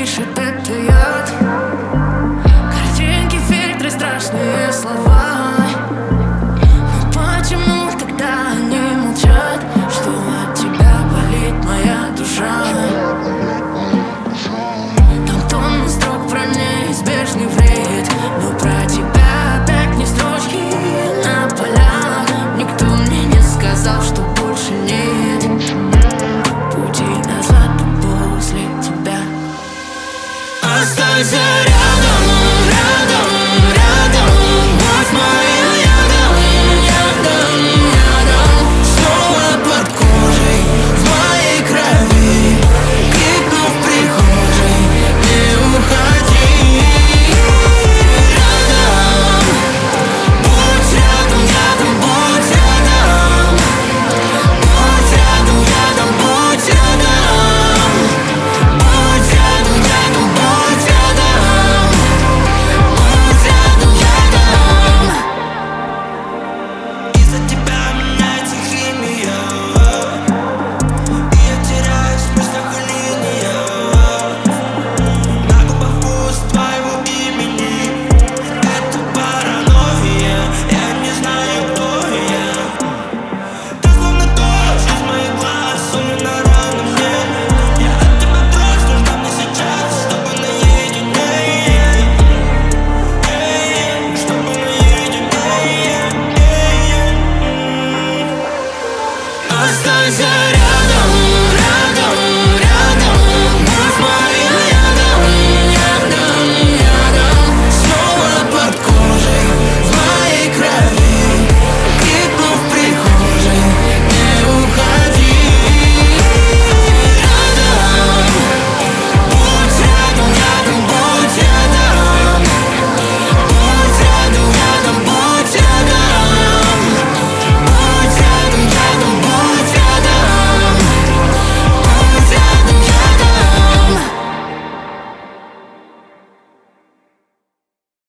пишет это яд. Картинки, фильтры, страшные слова. Но почему тогда они молчат? Что от тебя болит моя душа? Там тонны строк про неизбежный вред, но про тебя опять не строчки на полях. Никто мне не сказал, что больше нет пути назад после тебя. Оставь